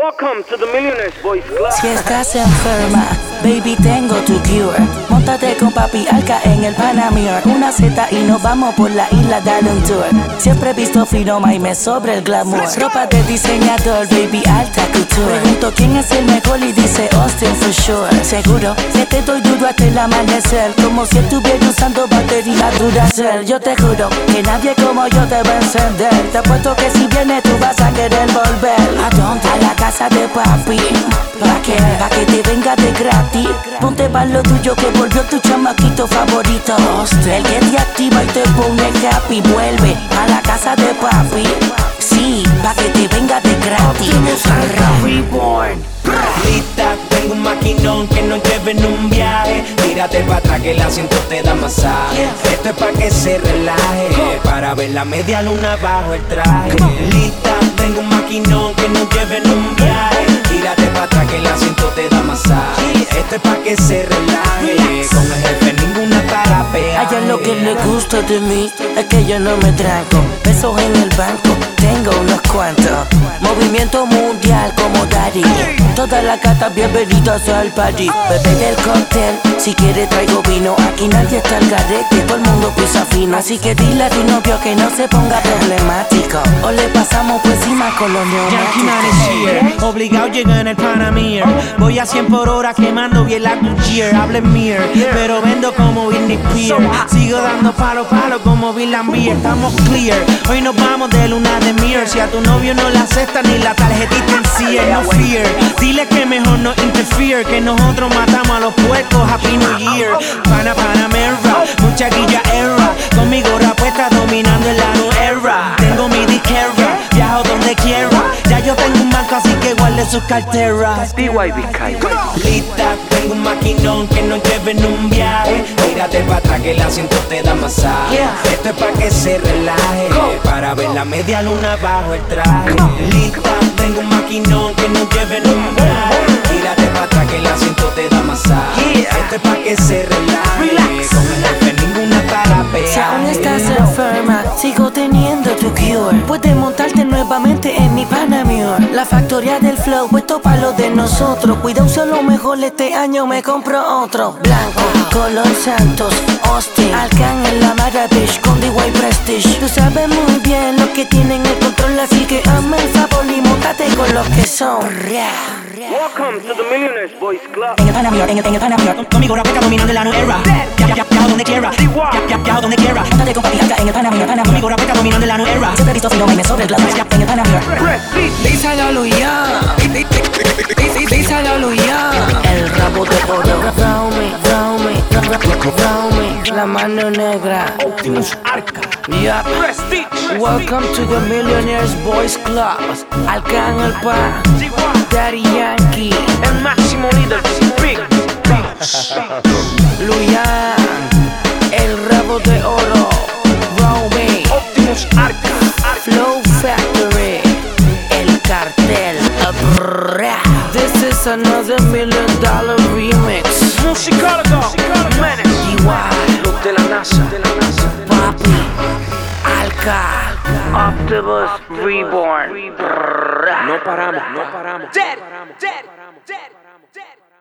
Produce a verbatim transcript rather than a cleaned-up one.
Welcome to the Millionaires Boys Club. Si estás enferma, baby, tengo tu cure. Móntate con papi Alca en el Panamir. Una Z y nos vamos por la isla, dale un tour. Siempre he visto finoma y me sobra el glamour. Ropa de diseñador, baby, alta couture. Pregunto quién es el mejor y dice Austin for sure. Seguro que te doy duro hasta el amanecer, como si estuviera usando batería Duracell. Yo te juro que nadie como yo te va a encender. Te apuesto que si vienes tú vas a querer volver. ¿A dónde? A la casa de papi. ¿Pa' qué? Pa' que te venga de gratis. Ponte pa' lo tuyo que volvió tu chamaquito favorito. El que te activa y te pone happy. Vuelve a la casa de papi. Sí, pa' que te venga de gratis. Reborn. Lista, tengo un maquinón que nos lleve en un viaje. Tírate pa' atrás que el asiento te da masaje. Esto es pa' que se relaje, para ver la media luna bajo el traje. Lista, tengo un maquinón que nos lleve en un viaje. Tírate pa' atrás que el asiento te da masaje. Esto es pa' que se relaje, con el jefe ninguna tarapea. A ella lo que le gusta de mí es que yo no me tranco. Pesos en el banco, tengo unos cuantos. Movimiento mundial como Daddy. Todas las gatas bienvenidas al party. Bebé del cóctel, si quiere traigo vino. Aquí nadie está al garete, todo el mundo pisa fino. Así que dile a tu novio que no se ponga problemático, o le pasamos por encima con los neumáticos. Obligado llega en el Panamir. Voy a cien por hora quemando bien la Guccier. Hable mir, pero vendo como Britney Spears. Sigo dando palo palo como Bill and Beer. Estamos clear, hoy nos vamos de luna de mir. Si a tu novio no le acepta ni la tarjetita en sí, no fear. Dile que mejor no interfere, que nosotros matamos a los puercos. Happy New Year. Pana Panamera, mucha guilla era. Con mi gorra puesta dominando el la new era. Tengo mi disquera, viajo donde quiera. Ya yo tengo un banco así que guarde sus carteras. D Y B K. Lista, tengo un maquinón que nos lleve en un viaje. Tírate pa' atrás que el asiento te da masaje. Esto es pa' que se relaje, para ver la media luna bajo el traje. Lista, tengo un maquinón que nos lleve en un viaje. Tírate pa' atrás que el asiento te da masaje. Esto es pa' que se relaje, con el jefe ninguna tarapea. Si aún estás enferma, sigo teniendo tu cure. Puedes montarte nuevamente en mi Panamir. La factoría del flow, puesto pa' lo de nosotros. Cuida un solo mejor, este año me compro otro. Blanco, color Santos, Austin, Alcan en la Maravish con D Y Prestige. Tú sabes muy bien lo que tienen el control, así que ama el sabor y móntate con los que son. Welcome to the Millionaires Boys Club. En el Panamir, en el, en el Panamir, conmigo rapeta dominando la new era. Viajo donde quiera, viajo donde quiera. Móntate con papi Alca en el Panamir, Panamir. Conmigo rapeta dominando la new era. Siempre he visto finoma y me sobre el glamour en el Panamir. Díselo, Luya. Díselo, Luya. El rabo de oro. Round me, round me, round me. La mano negra. Optimus Arca. Yeah. Prestige. Welcome to the Millionaires Boys Club. Alca en el pa. Daddy Yankee. El máximo líder. Big. Luyan. El rabo de oro. Round me. Optimus Arca. Flow Factory. El cartel. This is another million dollar remix. Musicólogo. Menes. D Y. Los de la NASA. Papi. Alca. Optimus Reborn. No paramos, no paramos. Dead, dead, dead, dead.